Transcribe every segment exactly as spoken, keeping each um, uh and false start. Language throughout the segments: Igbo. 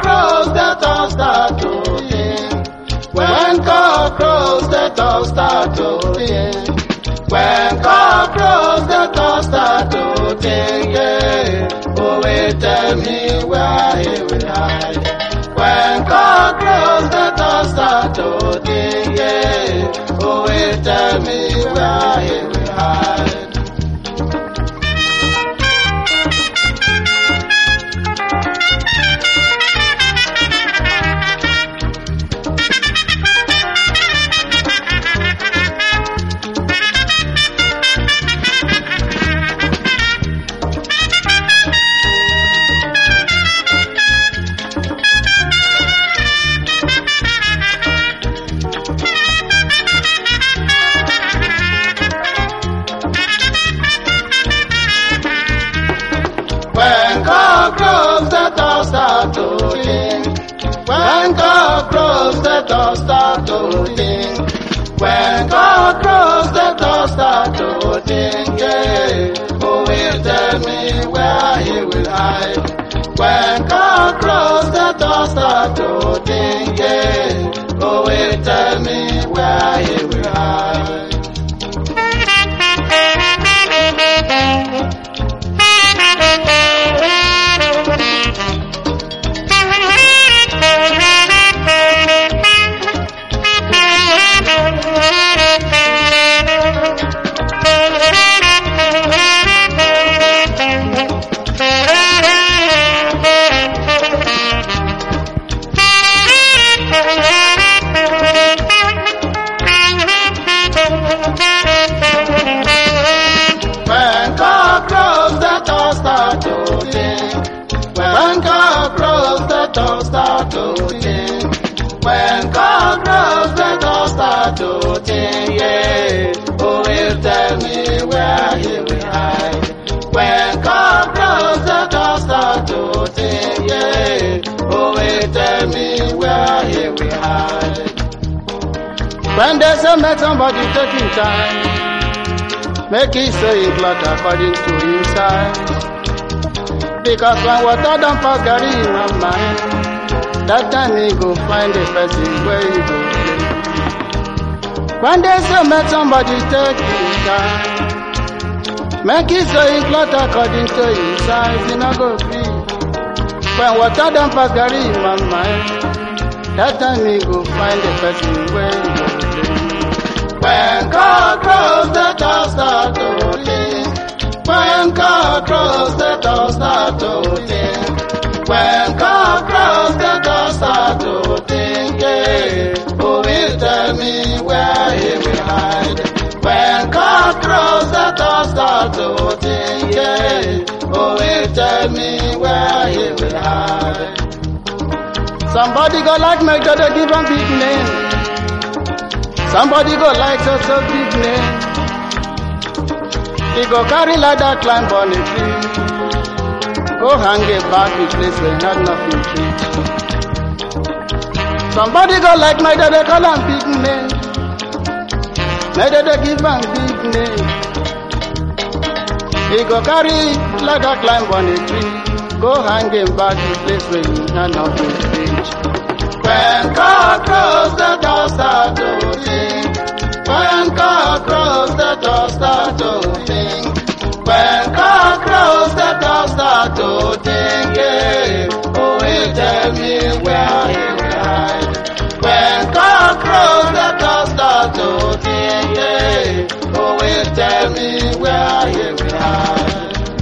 cockroach that all start to sing. When cockroach that all start to sing. When cockroach that all start to sing, yeah. Oh, wait, tell me where he will hide. When cockroach that all start to sing, yeah. Oh, wait, tell me where he will hide. When cockroach that all start to sing. When cockroach that all start to sing. When cockroach that all start to sing, yeah. Who will tell me where he will hide? When cockroach that all start to sing, yeah. Who will tell me where he will hide? When cockroach that all start to sing. When cockroach that all start to sing. When cockroach that all start to sing, yeah. Who will tell me where he will hide? When cockroach that all start to sing, yeah. Who will tell me where he will hide? When they say make somebody taking time, make it say it lot according to his size. Because when water don't pass Gary in my mind, that time he go find a person where he go play. When they say make somebody take his time, make it say it lot according to his size, he not go free. When water don't pass Gary in my mind, that time he go find a person where he go play. When cockroach that all start to sing. When cockroach that all start to sing. When cockroach that all start to sing, yeah. Who will tell me where he will hide? When cockroach that all start to sing, yeah. Who will tell me where he will hide? Somebody go like make sure they give him big name. Somebody go like so so big name. He go carry ladder climb on a tree. Go hang it back in place where he had nothing to eat. Somebody go like my dad, they call him big name. My dad, they give him big name. He go carry ladder climb on a tree. Go hang him back in place where he had nothing to eat. When cockroach that all start to sing. When cockroach that all start to sing. When cockroach that all start to sing, yeah. Who will tell me where he will hide? When cockroach that all start to sing, yeah. Who will tell me where he will hide?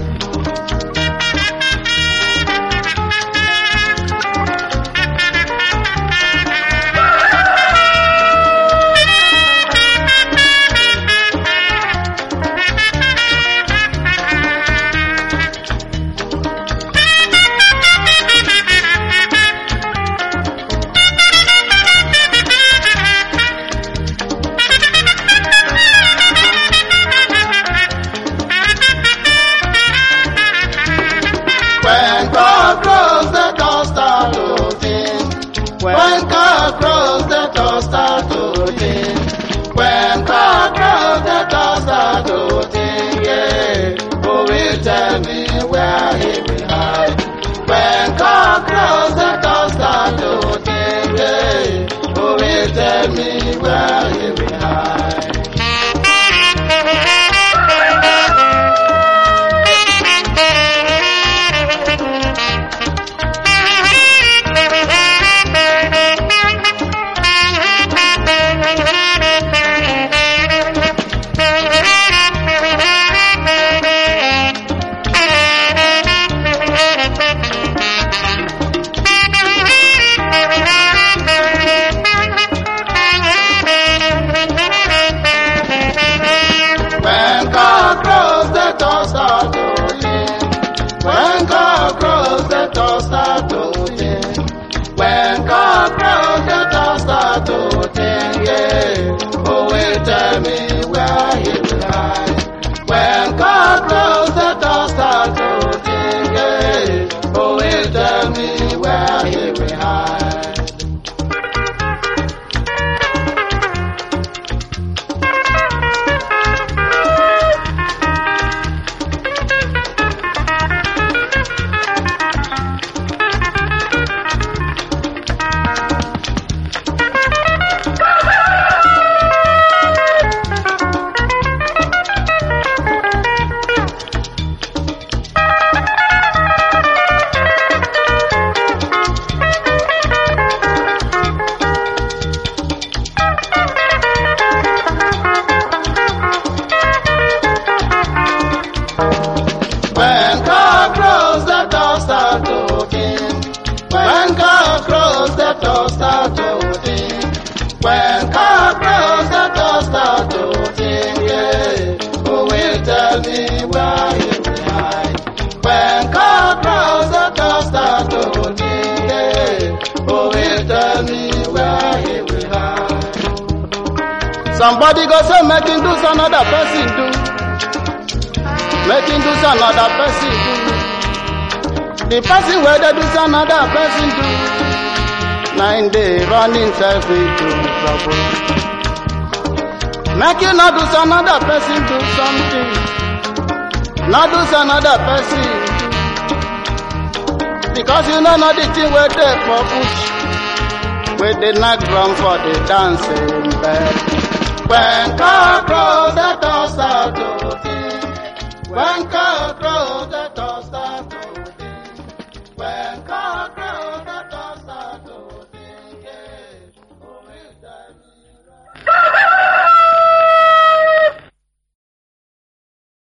When cockroach that all start to sing. When cockroach that all start to sing, yeah. Who will tell me where he will hide? When cockroach that all tell me where he will hide. When cock crows, the toss start to sing. When cock crows, the toss start to sing. When cock crows, the toss start to sing. Yeah, who will tell me where he will hide? When cock crows, the toss start to sing. Yeah, who will tell me where he will hide? When cock crows, the toss start to sing. When cock crows, the toss start to sing. When cock crows, the toss start to sing. Yeah, who will tell me where he will hide? When cock crows, the toss start to sing. Yeah, who will tell me where he will hide? Somebody go say make him do, some other person do. Make him do some other person do. The person where they do some other person do. Nine day run himself into trouble. Make you not do some other person do something. Not do some other person do. Because you know not the thing where they for push. Where they knock drum for the dancing bed. When cock crows, the toss start to sing. When cock crows,